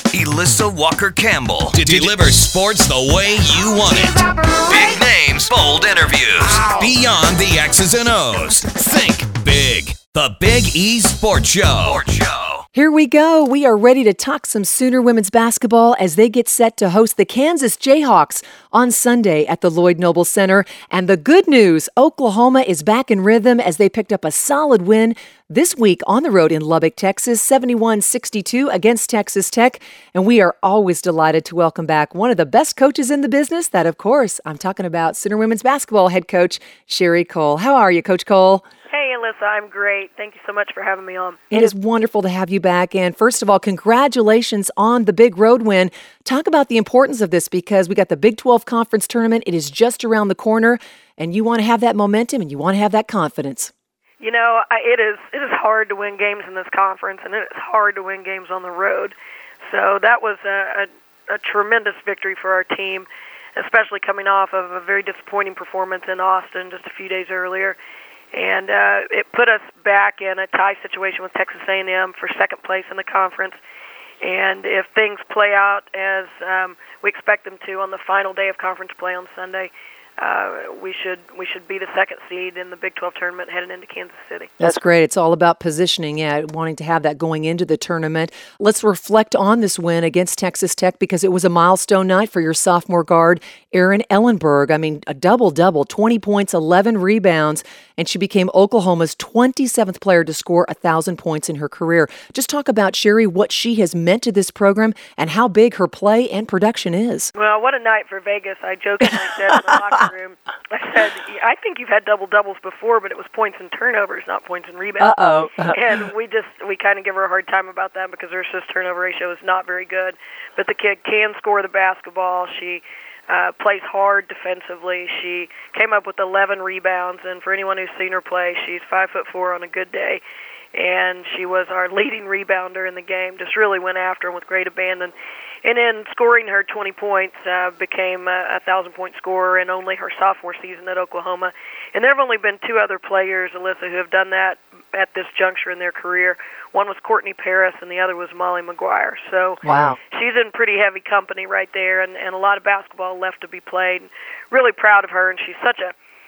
Elissa Walker-Campbell to deliver sports the way you want it. Big names, bold interviews. Beyond the X's and O's. Think big. The Big E Sports Show. Here we go. We are ready to talk some Sooner women's basketball as they get set to host the Kansas Jayhawks on Sunday at the Lloyd Noble Center. And the good news, Oklahoma is back in rhythm as they picked up a solid win this week on the road in Lubbock, Texas, 71-62 against Texas Tech. And we are always delighted to welcome back one of the best coaches in the business. That, of course, I'm talking about Sooner women's basketball head coach Sherri Coale. How are you, Coach Coale? Hey, Alyssa, I'm great. Thank you so much for having me on. It is wonderful to have you back. And first of all, congratulations on the big road win. Talk about the importance of this because we got the Big 12 Conference Tournament. It is just around the corner, and you want to have that momentum and you want to have that confidence. You know, it is hard to win games in this conference, and it is hard to win games on the road. So that was a tremendous victory for our team, especially coming off of a very disappointing performance in Austin just a few days earlier. And it put us back in a tie situation with Texas A&M for second place in the conference. And if things play out as we expect them to on the final day of conference play on Sunday, we should be the second seed in the Big 12 tournament heading into Kansas City. That's great. It's all about positioning, wanting to have that going into the tournament. Let's reflect on this win against Texas Tech because it was a milestone night for your sophomore guard, Erin Ellenberg. I mean, a double-double, 20 points, 11 rebounds, and she became Oklahoma's 27th player to score 1,000 points in her career. Just talk about, Sherri, what she has meant to this program and how big her play and production is. Well, what a night for Vegas. I jokingly said in the locker room, I said, I think you've had double-doubles before, but it was points and turnovers, not points and rebounds. And we kind of give her a hard time about that because her assist-turnover ratio is not very good. But the kid can score the basketball. She plays hard defensively. She came up with 11 rebounds, and for anyone who's seen her play, she's 5'4" on a good day. And she was our leading rebounder in the game, just really went after him with great abandon. And in scoring her 20 points, became a 1,000-point scorer in only her sophomore season at Oklahoma. And there have only been two other players, Alyssa, who have done that at this juncture in their career. One was Courtney Paris, and the other was Molly McGuire. So wow. She's in pretty heavy company right there, and a lot of basketball left to be played. Really proud of her, and she's such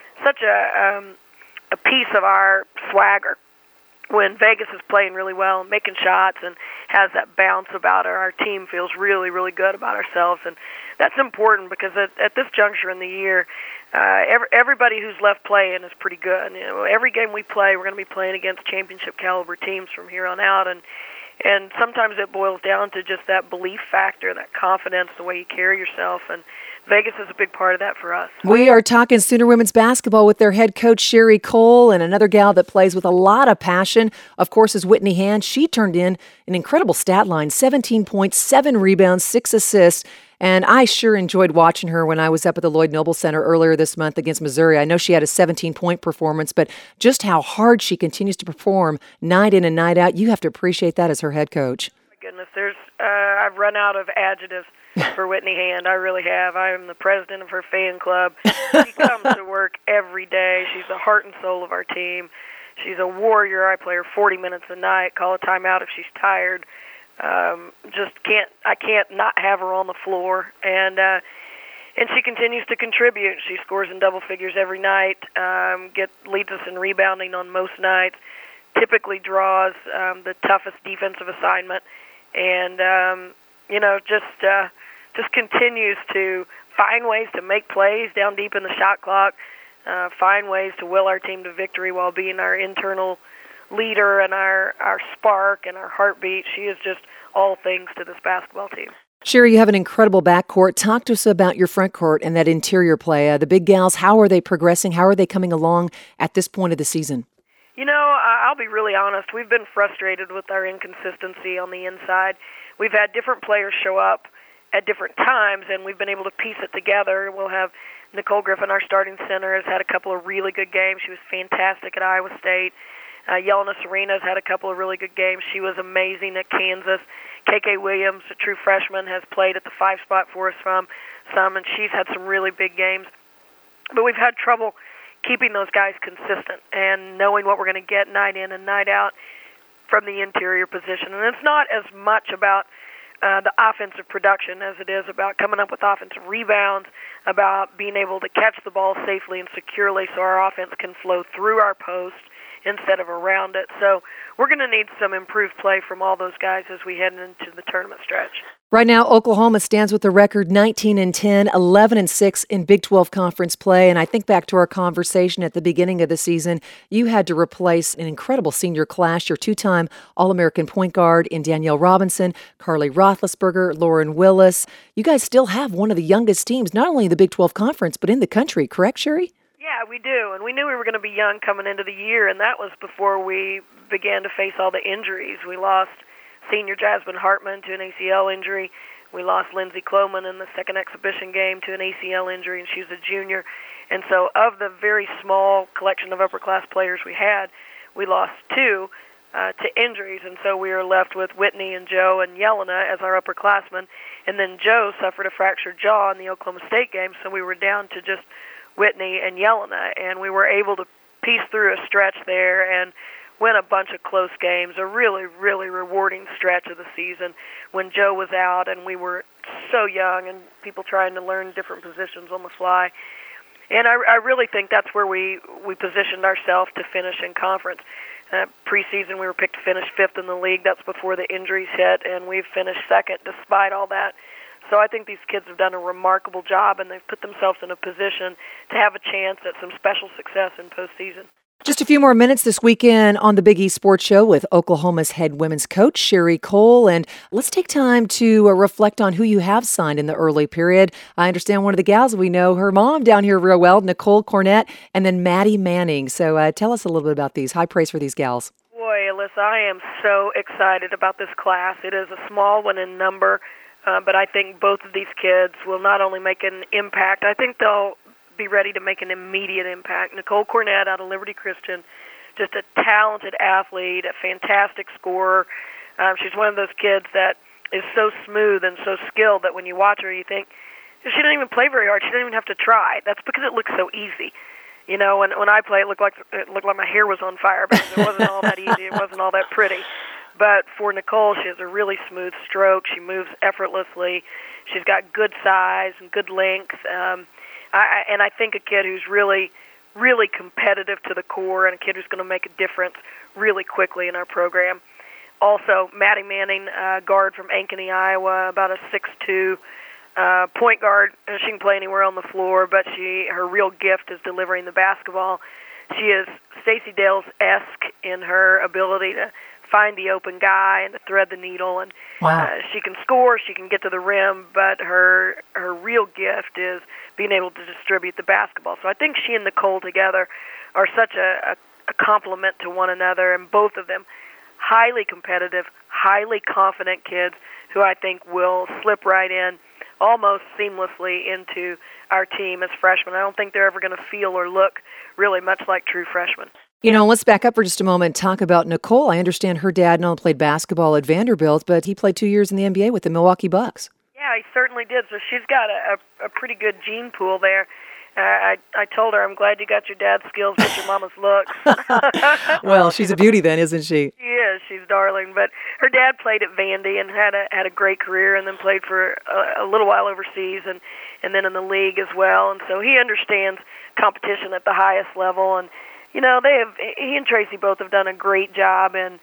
a piece of our swagger. When Vegas is playing really well and making shots and has that bounce about her, our team feels really, really good about ourselves. And that's important because at this juncture in the year, everybody who's left playing is pretty good. You know, every game we play, we're going to be playing against championship-caliber teams from here on out. And sometimes it boils down to just that belief factor, that confidence, the way you carry yourself. And Vegas is a big part of that for us. We are talking Sooner women's basketball with their head coach, Sherri Coale, and another gal that plays with a lot of passion, of course, is Whitney Hand. She turned in an incredible stat line, 17 points, 7 rebounds, 6 assists. And I sure enjoyed watching her when I was up at the Lloyd Noble Center earlier this month against Missouri. I know she had a 17-point performance, but just how hard she continues to perform night in and night out, you have to appreciate that as her head coach. My goodness, I've run out of adjectives for Whitney Hand. I really have. I am the president of her fan club. She comes to work every day. She's the heart and soul of our team. She's a warrior. I play her 40 minutes a night, call a timeout if she's tired. I can't not have her on the floor, and she continues to contribute. She scores in double figures every night, leads us in rebounding on most nights, typically draws the toughest defensive assignment, and just continues to find ways to make plays down deep in the shot clock, find ways to will our team to victory while being our internal leader and our spark and our heartbeat. She is just all things to this basketball team. Sherri, you have an incredible backcourt. Talk to us about your front court and that interior play. The big gals, how are they progressing? How are they coming along at this point of the season? You know, I'll be really honest. We've been frustrated with our inconsistency on the inside. We've had different players show up at different times, and we've been able to piece it together. We'll have Nicole Griffin, our starting center, has had a couple of really good games. She was fantastic at Iowa State. Yelena Serena has had a couple of really good games. She was amazing at Kansas. KK Williams, a true freshman, has played at the 5 spot for us and she's had some really big games. But we've had trouble keeping those guys consistent and knowing what we're going to get night in and night out from the interior position. And it's not as much about the offensive production as it is about coming up with offensive rebounds, about being able to catch the ball safely and securely so our offense can flow through our post instead of around it. So we're going to need some improved play from all those guys as we head into the tournament stretch. Right now, Oklahoma stands with the record 19-10, 11-6 in Big 12 conference play. And I think back to our conversation at the beginning of the season, you had to replace an incredible senior class, your two-time All-American point guard in Danielle Robinson, Carly Roethlisberger, Lauren Willis. You guys still have one of the youngest teams, not only in the Big 12 conference, but in the country, correct, Sherry? Yeah, we do, and we knew we were going to be young coming into the year, and that was before we began to face all the injuries. We lost senior Jasmine Hartman to an ACL injury. We lost Lindsay Cloman in the second exhibition game to an ACL injury, and she's a junior. And so of the very small collection of upper-class players we had, we lost two to injuries, and so we were left with Whitney and Joe and Yelena as our upperclassmen. And then Joe suffered a fractured jaw in the Oklahoma State game, so we were down to just Whitney and Yelena, and we were able to piece through a stretch there and win a bunch of close games, a really, really rewarding stretch of the season when Joe was out and we were so young and people trying to learn different positions on the fly. And I really think that's where we positioned ourselves to finish in conference. Preseason, we were picked to finish 5th in the league. That's before the injuries hit, and we've finished 2nd despite all that. So I think these kids have done a remarkable job, and they've put themselves in a position to have a chance at some special success in postseason. Just a few more minutes this weekend on the Big East Sports Show with Oklahoma's head women's coach, Sherry Cole. And let's take time to reflect on who you have signed in the early period. I understand one of the gals, we know her mom down here real well, Nicole Cornett, and then Maddie Manning. So tell us a little bit about these. High praise for these gals. Boy, Alyssa, I am so excited about this class. It is a small one in number. But I think both of these kids will not only make an impact, I think they'll be ready to make an immediate impact. Nicole Cornett out of Liberty Christian, just a talented athlete, a fantastic scorer. She's one of those kids that is so smooth and so skilled that when you watch her, you think, she didn't even play very hard. She didn't even have to try. That's because it looks so easy. You know, when I play, it looked like my hair was on fire because it wasn't all that easy. It wasn't all that pretty. But for Nicole, she has a really smooth stroke. She moves effortlessly. She's got good size and good length. And I think a kid who's really, really competitive to the core and a kid who's going to make a difference really quickly in our program. Also, Maddie Manning, guard from Ankeny, Iowa, about a 6'2", point guard. She can play anywhere on the floor, but her real gift is delivering the basketball. She is Stacey Dales-esque in her ability to find the open guy and to thread the needle, and she can score, she can get to the rim, but her real gift is being able to distribute the basketball. So I think she and Nicole together are such a complement to one another, and both of them highly competitive, highly confident kids who I think will slip right in almost seamlessly into our team as freshmen. I don't think they're ever going to feel or look really much like true freshmen. You know, let's back up for just a moment and talk about Nicole. I understand her dad not only played basketball at Vanderbilt, but he played 2 years in the NBA with the Milwaukee Bucks. Yeah, he certainly did. So she's got a pretty good gene pool there. I told her, I'm glad you got your dad's skills, but your mama's looks. Well, she's a beauty then, isn't she? She is. She's darling. But her dad played at Vandy and had a great career, and then played for a little while overseas and then in the league as well. And so he understands competition at the highest level. And you know, he and Tracy both have done a great job in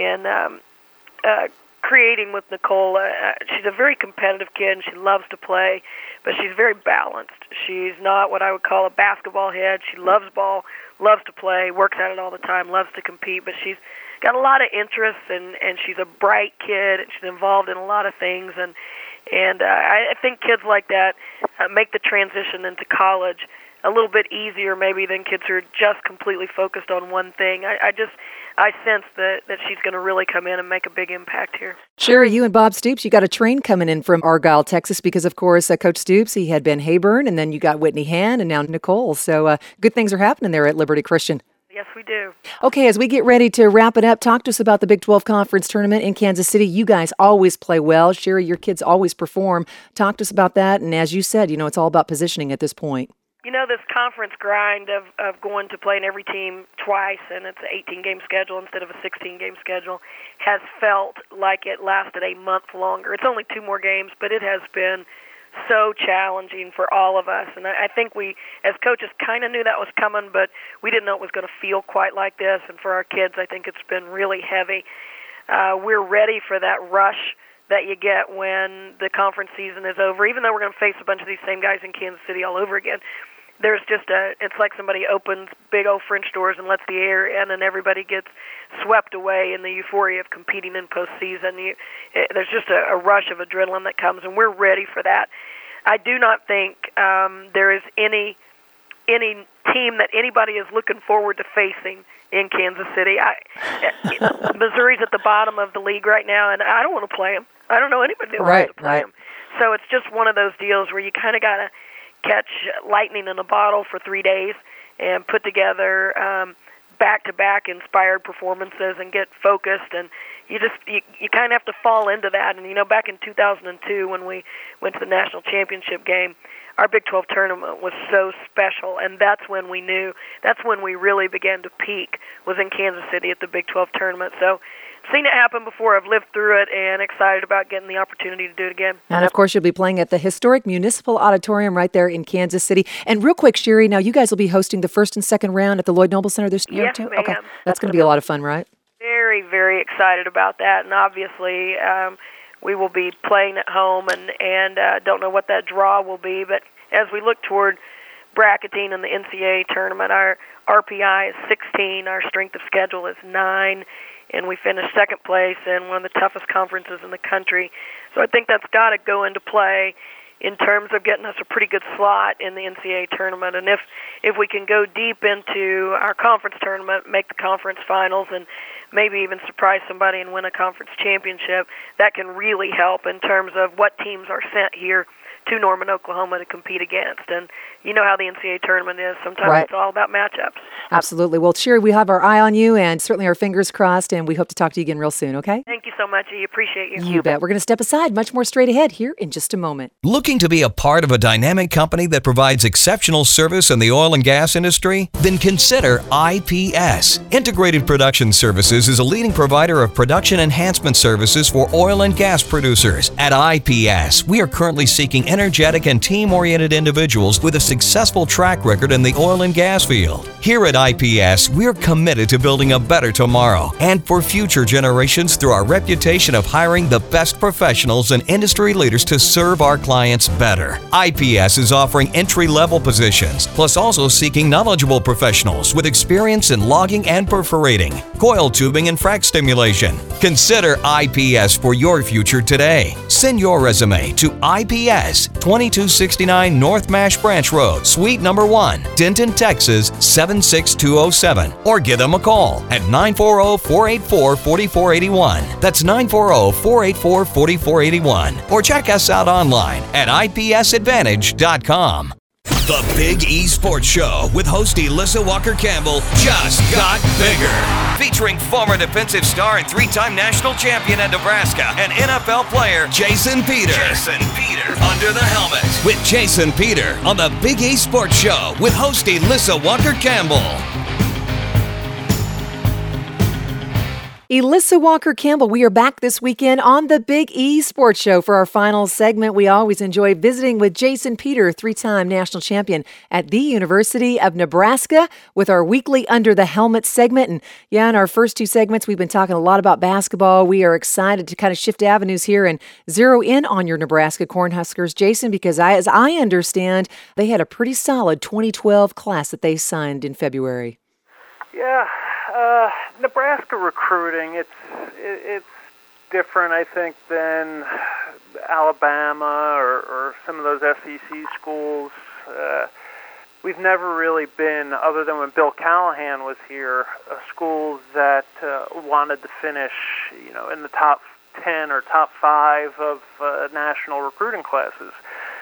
creating with Nicole. She's a very competitive kid, and she loves to play, but she's very balanced. She's not what I would call a basketball head. She loves ball, loves to play, works at it all the time, loves to compete, but she's got a lot of interests, and she's a bright kid, and she's involved in a lot of things, and I think kids like that make the transition into college a little bit easier maybe than kids who are just completely focused on one thing. I sense that she's going to really come in and make a big impact here. Sherry, you and Bob Stoops, you got a train coming in from Argyle, Texas, because, of course, Coach Stoops, he had Ben Hayburn, and then you got Whitney Hand, and now Nicole. So good things are happening there at Liberty Christian. Yes, we do. Okay, as we get ready to wrap it up, talk to us about the Big 12 Conference Tournament in Kansas City. You guys always play well. Sherry, your kids always perform. Talk to us about that. And as you said, you know, it's all about positioning at this point. You know, this conference grind of going to playing every team twice, and it's an 18-game schedule instead of a 16-game schedule, has felt like it lasted a month longer. It's only 2 more games, but it has been so challenging for all of us. And I think we, as coaches, kind of knew that was coming, but we didn't know it was going to feel quite like this. And for our kids, I think it's been really heavy. We're ready for that rush that you get when the conference season is over, even though we're going to face a bunch of these same guys in Kansas City all over again. There's just it's like somebody opens big old French doors and lets the air in, and everybody gets swept away in the euphoria of competing in postseason. There's just a rush of adrenaline that comes, and we're ready for that. I do not think there is any team that anybody is looking forward to facing in Kansas City. Missouri's at the bottom of the league right now, and I don't want to play them. I don't know anybody that wants to play them. So it's just one of those deals where you kind of got to catch lightning in a bottle for 3 days and put together back-to-back inspired performances and get focused, and you kind of have to fall into that. And, you know, back in 2002 when we went to the national championship game, our Big 12 tournament was so special, and that's when we really began to peak, was in Kansas City at the Big 12 tournament. So seen it happen before. I've lived through it and excited about getting the opportunity to do it again. And, of course, you'll be playing at the historic Municipal Auditorium right there in Kansas City. And real quick, Sherry, now you guys will be hosting the first and second round at the Lloyd Noble Center this year, yes, too? Ma'am. Okay, that's going to be a lot of fun, right? Very, very excited about that. And obviously we will be playing at home and don't know what that draw will be. But as we look toward bracketing in the NCAA tournament, our RPI is 16, our strength of schedule is 9, and we finished second place in one of the toughest conferences in the country. So I think that's got to go into play in terms of getting us a pretty good slot in the NCAA tournament. And if we can go deep into our conference tournament, make the conference finals, and maybe even surprise somebody and win a conference championship, that can really help in terms of what teams are sent here to Norman, Oklahoma to compete against. And you know how the NCAA tournament is. Sometimes It's all about matchups. Absolutely. Well, Sherry, we have our eye on you and certainly our fingers crossed, and we hope to talk to you again real soon, okay? Thank you so much. I appreciate you. You bet. We're going to step aside. Much more straight ahead here in just a moment. Looking to be a part of a dynamic company that provides exceptional service in the oil and gas industry? Then consider IPS. Integrated Production Services is a leading provider of production enhancement services for oil and gas producers. At IPS, we are currently seeking energetic and team-oriented individuals with a successful track record in the oil and gas field. Here at IPS, we're committed to building a better tomorrow and for future generations through our reputation of hiring the best professionals and industry leaders to serve our clients better. IPS is offering entry-level positions, plus also seeking knowledgeable professionals with experience in logging and perforating, coil tubing, and frac stimulation. Consider IPS for your future today. Send your resume to IPS, 2269 North Mash Branch Road, Suite number 1, Denton, Texas 76207, or give them a call at 940-484-4481. That's 940-484-4481, or check us out online at ipsadvantage.com. The Big E Sports Show with host Elissa Walker-Campbell just got bigger. Featuring former defensive star and 3-time national champion at Nebraska and NFL player Jason Peter. Under the helmet with Jason Peter on the Big E Sports Show with host Elissa Walker-Campbell. Elissa Walker-Campbell, we are back this weekend on the Big E Sports Show for our final segment. We always enjoy visiting with Jason Peter, 3-time national champion at the University of Nebraska, with our weekly Under the Helmet segment. And in our first 2 segments, we've been talking a lot about basketball. We are excited to kind of shift avenues here and zero in on your Nebraska Cornhuskers, Jason, because as I understand, they had a pretty solid 2012 class that they signed in February. Yeah. Nebraska recruiting, it's different, I think, than Alabama or some of those SEC schools. We've never really been, other than when Bill Callahan was here, a school that wanted to finish, in the top 10 or top 5 of national recruiting classes.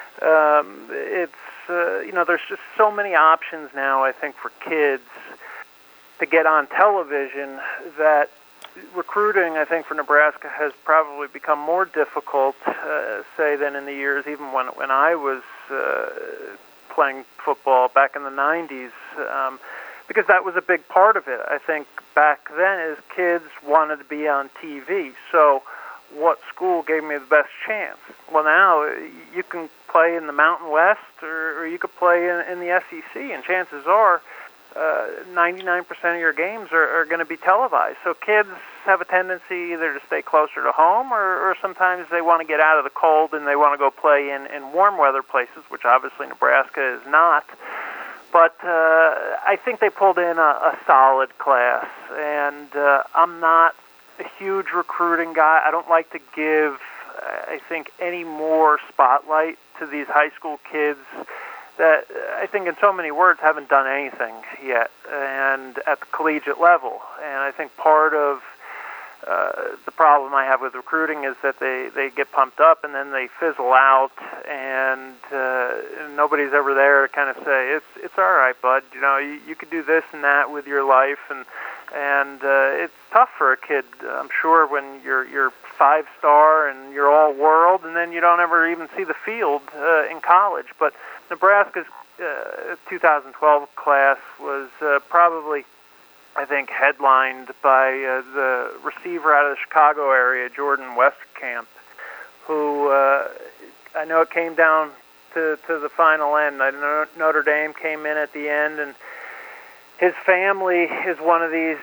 There's just so many options now, I think, for kids to get on television that recruiting, I think, for Nebraska has probably become more difficult, say, than in the years even when I was playing football back in the 90s, because that was a big part of it. I think back then as kids wanted to be on TV, so what school gave me the best chance? Well, now you can play in the Mountain West or you could play in the SEC, and chances are 99% of your games are going to be televised. So kids have a tendency either to stay closer to home or sometimes they want to get out of the cold and they want to go play in warm weather places, which obviously Nebraska is not. But I think they pulled in a solid class, and I'm not a huge recruiting guy. I don't like to give, I think, any more spotlight to these high school kids that I think in so many words haven't done anything yet, and at the collegiate level. And I think part of the problem I have with recruiting is that they get pumped up and then they fizzle out, and nobody's ever there to kind of say, it's all right, bud. You know, you could do this and that with your life, and it's tough for a kid, I'm sure, when you're 5-star and you're all world, and then you don't ever even see the field in college. But Nebraska's 2012 class was probably, I think, headlined by the receiver out of the Chicago area, Jordan Westerkamp, who I know it came down to the final end. I know Notre Dame came in at the end, and his family is one of these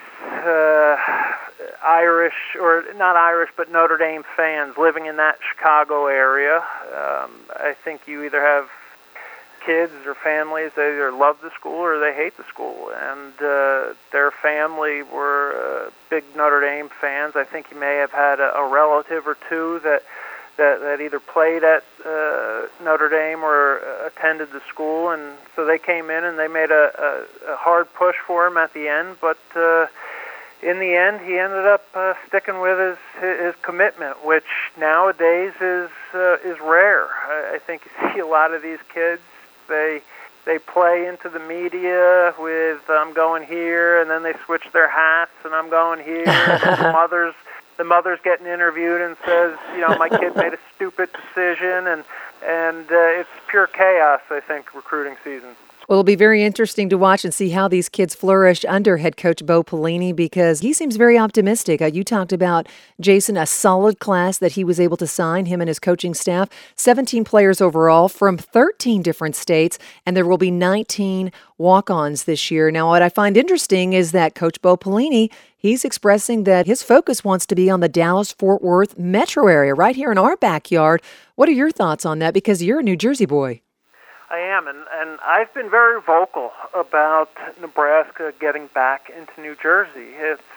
Irish, or not Irish, but Notre Dame fans living in that Chicago area. I think you either have kids or families that either love the school or they hate the school, and their family were big Notre Dame fans. I think he may have had a relative or two that either played at Notre Dame or attended the school, and so they came in and they made a hard push for him at the end, but in the end he ended up sticking with his commitment, which nowadays is rare. I think you see a lot of these kids, they play into the media with I'm going here, and then they switch their hats and I'm going here. And the mother's getting interviewed and says, you know, my kid made a stupid decision, and it's pure chaos, I think, recruiting season. Well, it'll be very interesting to watch and see how these kids flourish under head coach Bo Pelini, because he seems very optimistic. You talked about, Jason, a solid class that he was able to sign, him and his coaching staff, 17 players overall from 13 different states, and there will be 19 walk-ons this year. Now, what I find interesting is that Coach Bo Pelini, he's expressing that his focus wants to be on the Dallas-Fort Worth metro area, right here in our backyard. What are your thoughts on that? Because you're a New Jersey boy. I am, and I've been very vocal about Nebraska getting back into New Jersey.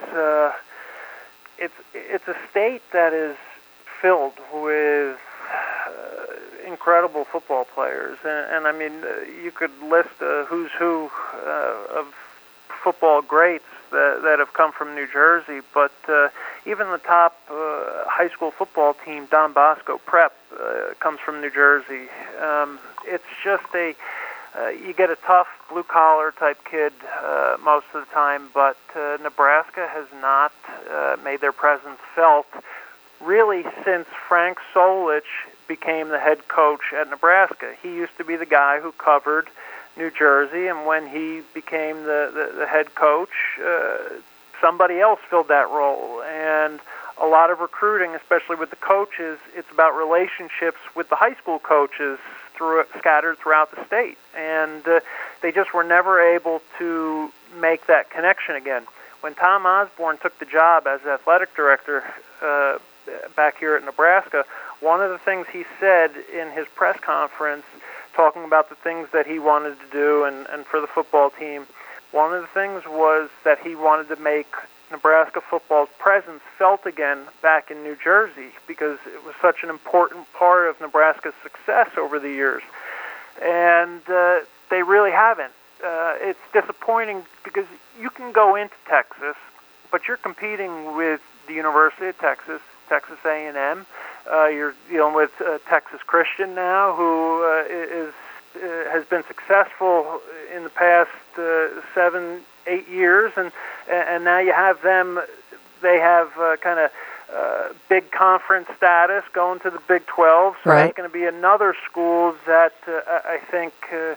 It's a state that is filled with incredible football players, and I mean, you could list a who's who of football greats that have come from New Jersey, but even the top high school football team, Don Bosco Prep, comes from New Jersey. It's just you get a tough blue-collar type kid most of the time, but Nebraska has not made their presence felt really since Frank Solich became the head coach at Nebraska. He used to be the guy who covered New Jersey, and when he became the head coach, somebody else filled that role. And a lot of recruiting, especially with the coaches, it's about relationships with the high school coaches scattered throughout the state. And they just were never able to make that connection again. When Tom Osborne took the job as athletic director back here at Nebraska, one of the things he said in his press conference, talking about the things that he wanted to do and for the football team, one of the things was that he wanted to make Nebraska football's presence felt again back in New Jersey, because it was such an important part of Nebraska's success over the years. And they really haven't. It's disappointing because you can go into Texas, but you're competing with the University of Texas, Texas A&M. You're dealing with Texas Christian now, who has been successful in the past 7-8 years, and now you have them. They have kind of big conference status going to the Big 12. So right. That's going to be another school that I think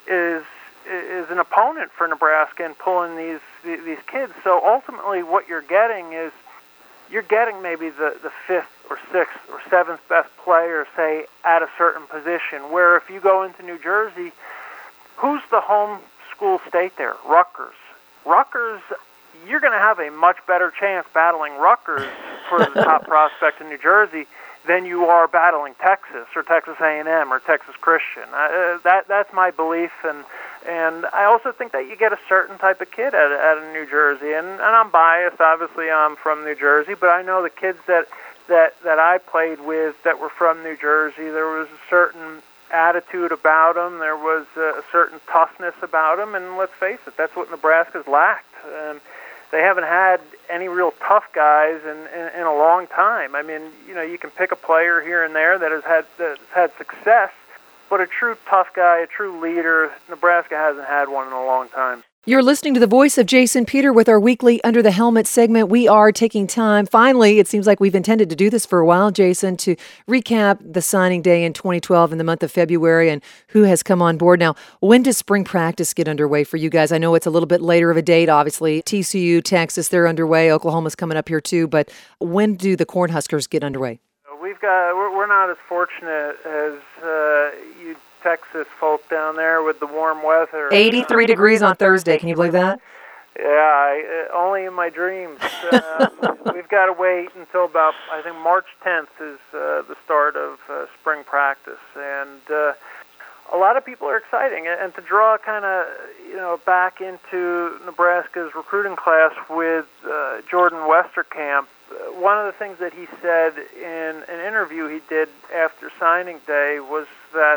is an opponent for Nebraska in pulling these kids. So ultimately, what you're getting is you're getting maybe the fifth or sixth or seventh best player, say, at a certain position. Where if you go into New Jersey, who's the home school state there? Rutgers. Rutgers, you're going to have a much better chance battling Rutgers for the top prospect in New Jersey than you are battling Texas or Texas A&M or Texas Christian. That's my belief, and I also think that you get a certain type of kid at a New Jersey, and I'm biased. Obviously, I'm from New Jersey, but I know the kids that I played with that were from New Jersey. There was a certain attitude about them. There was a certain toughness about them, and let's face it, that's what Nebraska's lacked. They haven't had any real tough guys in a long time. I mean, you can pick a player here and there that has had success, but a true tough guy, a true leader, Nebraska hasn't had one in a long time. You're listening to the voice of Jason Peter with our weekly Under the Helmet segment. We are taking time. Finally, it seems like we've intended to do this for a while, Jason, to recap the signing day in 2012 in the month of February and who has come on board. Now, when does spring practice get underway for you guys? I know it's a little bit later of a date, obviously. TCU, Texas, they're underway. Oklahoma's coming up here too. But when do the Cornhuskers get underway? We're not as fortunate as you Texas folk down there with the warm weather. 83 degrees on Thursday. Can you believe that? Yeah, only in my dreams. We've got to wait until about, I think, March 10th is the start of spring practice. And a lot of people are exciting. And to draw kind of, back into Nebraska's recruiting class with Jordan Westerkamp, one of the things that he said in an interview he did after signing day was that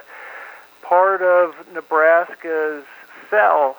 part of Nebraska's sell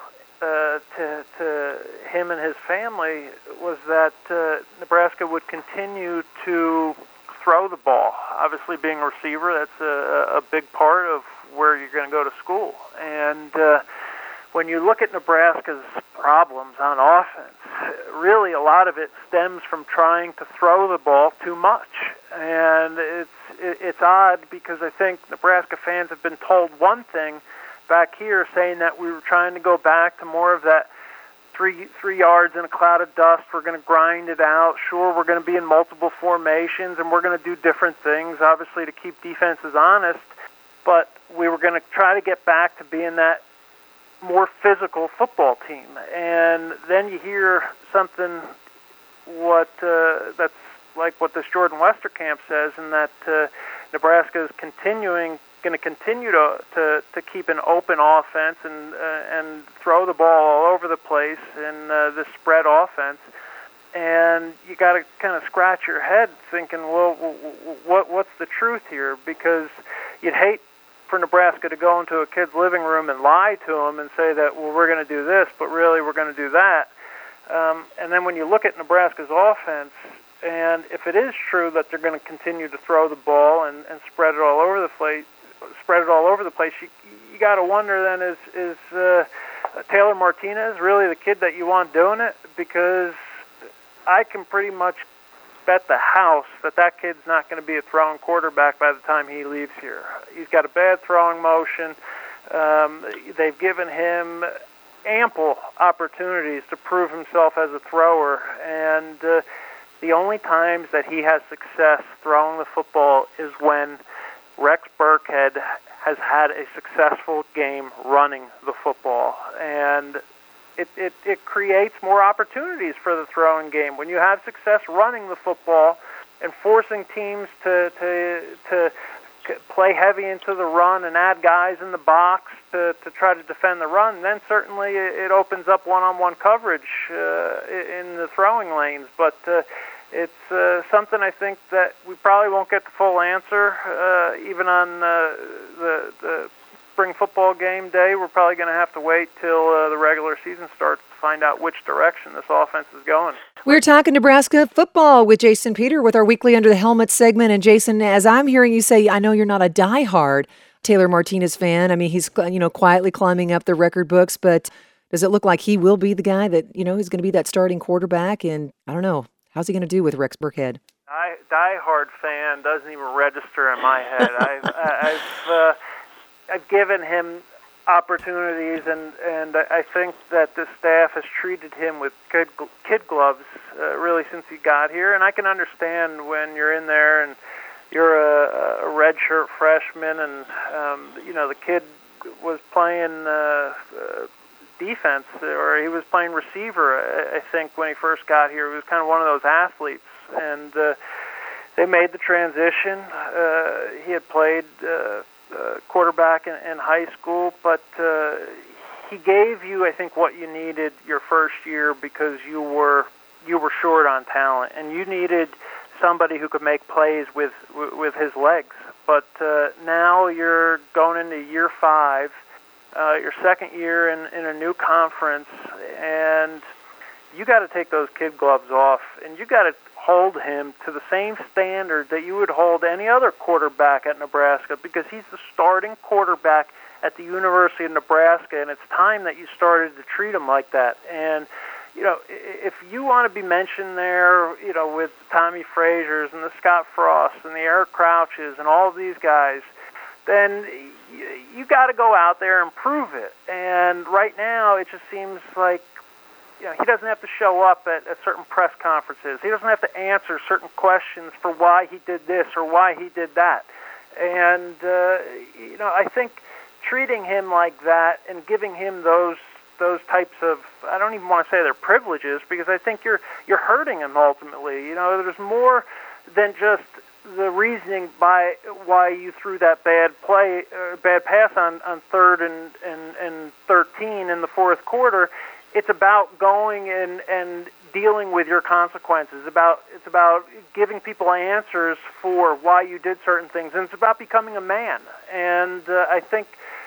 to him and his family was that Nebraska would continue to throw the ball. Obviously, being a receiver, that's a big part of where you're going to go to school. And when you look at Nebraska's problems on offense, really a lot of it stems from trying to throw the ball too much. And it's odd because I think Nebraska fans have been told one thing back here, saying that we were trying to go back to more of that three yards in a cloud of dust. We're going to grind it out. Sure, we're going to be in multiple formations, and we're going to do different things, obviously, to keep defenses honest. But we were going to try to get back to being that more physical football team. And then you hear something that's like what this Jordan Westerkamp says, and that Nebraska is going to continue to keep an open offense and throw the ball all over the place in this spread offense. And you got to kind of scratch your head thinking, well, what's the truth here? Because you'd hate for Nebraska to go into a kid's living room and lie to him and say that, well, we're going to do this, but really we're going to do that. And then when you look at Nebraska's offense, and if it is true that they're going to continue to throw the ball and spread it all over the place, you got to wonder then, is Taylor Martinez really the kid that you want doing it? Because I can pretty much bet the house that kid's not going to be a throwing quarterback by the time he leaves here. He's got a bad throwing motion. They've given him ample opportunities to prove himself as a thrower, and the only times that he has success throwing the football is when Rex Burkhead has had a successful game running the football, and it creates more opportunities for the throwing game. When you have success running the football and forcing teams to play heavy into the run and add guys in the box to try to defend the run, then certainly it opens up one-on-one coverage in the throwing lanes. But it's something I think that we probably won't get the full answer even on the spring football game day. We're probably going to have to wait till the regular season starts to find out which direction this offense is going. We're talking Nebraska football with Jason Peter with our weekly Under the Helmet segment. And Jason, as I'm hearing you say, I know you're not a diehard Taylor Martinez fan. I mean, he's quietly climbing up the record books, but does it look like he will be the guy that he's going to be that starting quarterback? And I don't know, how's he going to do with Rex Burkhead? Diehard fan doesn't even register in my head. I've given him opportunities, and I think that the staff has treated him with kid gloves really since he got here. And I can understand when you're in there and you're a redshirt freshman, and the kid was playing defense, or he was playing receiver. I think when he first got here, he was kind of one of those athletes, and they made the transition. He had played quarterback in high school, but he gave you, I think, what you needed your first year because you were short on talent, and you needed somebody who could make plays with his legs. But now you're going into year 5, your second year in a new conference, and you got to take those kid gloves off, and you got to hold him to the same standard that you would hold any other quarterback at Nebraska, because he's the starting quarterback at the University of Nebraska, and it's time that you started to treat him like that. And if you want to be mentioned there, with Tommy Frazier's and the Scott Frosts and the Eric Crouches and all of these guys, then you got to go out there and prove it. And right now, it just seems like he doesn't have to show up at certain press conferences. He doesn't have to answer certain questions for why he did this or why he did that. And I think treating him like that and giving him those types of, I don't even want to say they're privileges, because I think you're hurting him ultimately. There's more than just the reasoning by why you threw that bad pass on 3rd and 13 in the fourth quarter. It's about going and dealing with your consequences. It's about giving people answers for why you did certain things, and it's about becoming a man. And I think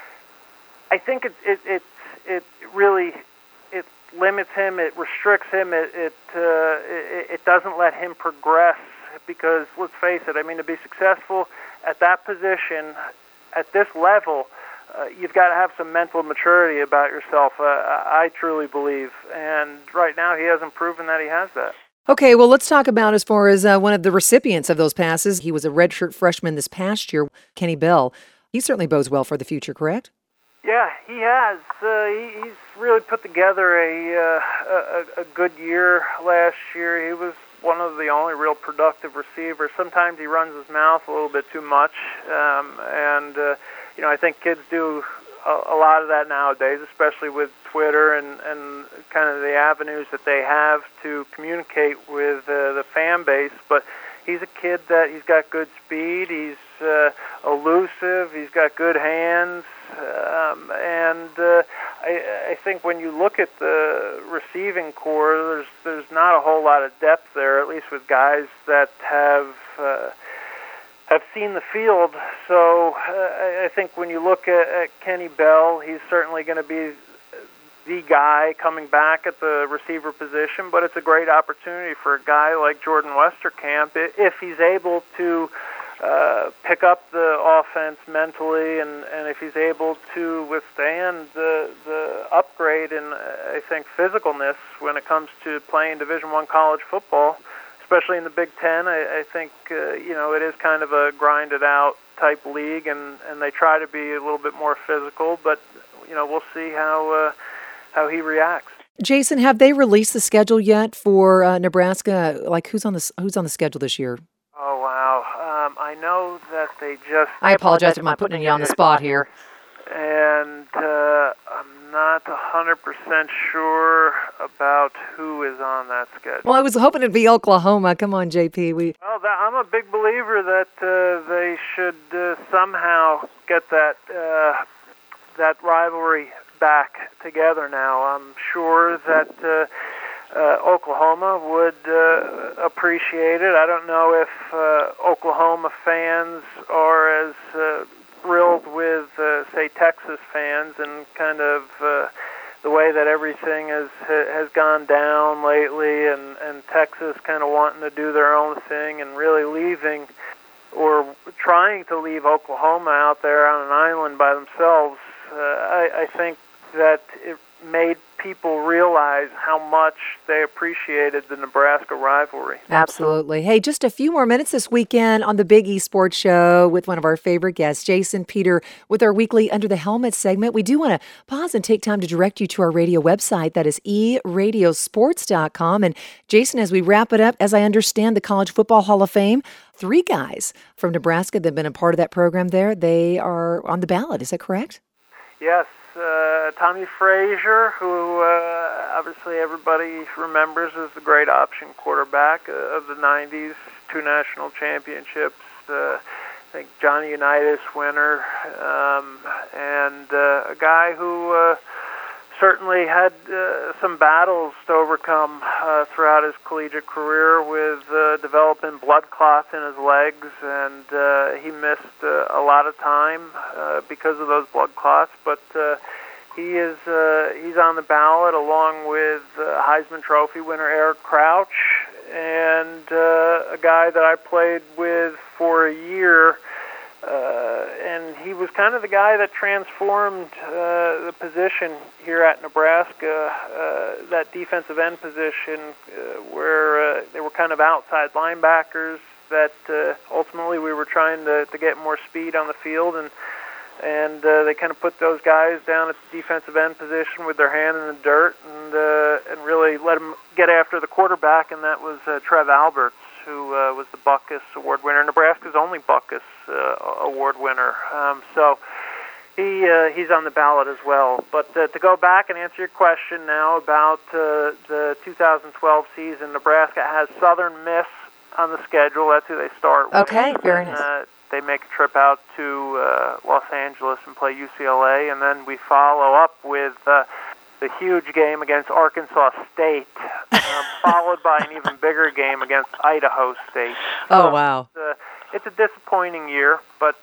it really limits him. It restricts him. It doesn't let him progress, because let's face it. I mean, to be successful at that position, at this level, you've got to have some mental maturity about yourself, I truly believe. And right now he hasn't proven that he has that. Okay, well, let's talk about as far as one of the recipients of those passes. He was a redshirt freshman this past year, Kenny Bell. He certainly bodes well for the future, correct? Yeah, he has. He's really put together a good year last year. He was one of the only real productive receivers. Sometimes he runs his mouth a little bit too much, I think kids do a lot of that nowadays, especially with Twitter and kind of the avenues that they have to communicate with the fan base. But he's a kid that he's got good speed, he's elusive, he's got good hands, and I think when you look at the receiving core, there's not a whole lot of depth there, at least with guys that have seen the field. So I think when you look at Kenny Bell, he's certainly going to be the guy coming back at the receiver position, but it's a great opportunity for a guy like Jordan Westerkamp if he's able to pick up the offense mentally, and if he's able to withstand the upgrade in, I think, physicalness when it comes to playing Division I college football, especially in the Big Ten. I think it is kind of a grinded-out type league, and they try to be a little bit more physical, but we'll see how he reacts. Jason, have they released the schedule yet for Nebraska? Like, who's on the schedule this year? Oh, wow. I know that they just... I apologize if I'm putting you on the spot here. And I'm not 100% sure about who is on that schedule. Well, I was hoping it'd be Oklahoma. Come on, JP. I'm a big believer that they should somehow get that rivalry back together now. I'm sure that Oklahoma would appreciate it. I don't know if Oklahoma fans are as thrilled with, say, Texas fans, and kind of the way that everything has gone down lately, and Texas kind of wanting to do their own thing and really leaving or trying to leave Oklahoma out there on an island by themselves. I think that it made people realize how much they appreciated the Nebraska rivalry. Absolutely. Hey, just a few more minutes this weekend on the Big E Sports Show with one of our favorite guests, Jason Peter, with our weekly Under the Helmet segment. We do want to pause and take time to direct you to our radio website. That is eradiosports.com. And Jason, as we wrap it up, as I understand the College Football Hall of Fame, 3 guys from Nebraska that have been a part of that program there, they are on the ballot. Is that correct? Yes. Tommy Frazier, who obviously everybody remembers as the great option quarterback of the 90s, 2 national championships, I think Johnny Unitas winner, and a guy who certainly had some battles to overcome throughout his collegiate career with developing blood clots in his legs, and he missed a lot of time because of those blood clots, but he's on the ballot along with Heisman Trophy winner Eric Crouch and a guy that I played with for a year, and he was kind of the guy that transformed the position here at Nebraska, that defensive end position where they were kind of outside linebackers that ultimately we were trying to get more speed on the field, and they kind of put those guys down at the defensive end position with their hand in the dirt and really let them get after the quarterback, and that was Trev Alberts, who was the Butkus Award winner, Nebraska's only Butkus Award winner. So he's on the ballot as well. But to go back and answer your question now about the 2012 season, Nebraska has Southern Miss on the schedule. That's who they start with. Okay, very nice. They make a trip out to Los Angeles and play UCLA, and then we follow up with the huge game against Arkansas State, followed by an even bigger game against Idaho State. Oh, wow. It's a disappointing year, but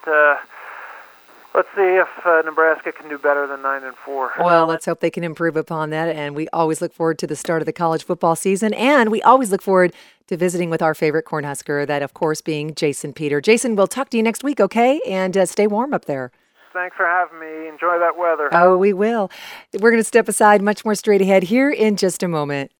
let's see if Nebraska can do better than 9-4. Well, let's hope they can improve upon that, and we always look forward to the start of the college football season, and we always look forward to visiting with our favorite Cornhusker, that, of course, being Jason Peter. Jason, we'll talk to you next week, okay? And stay warm up there. Thanks for having me. Enjoy that weather. Oh, we will. We're going to step aside. Much more straight ahead here in just a moment.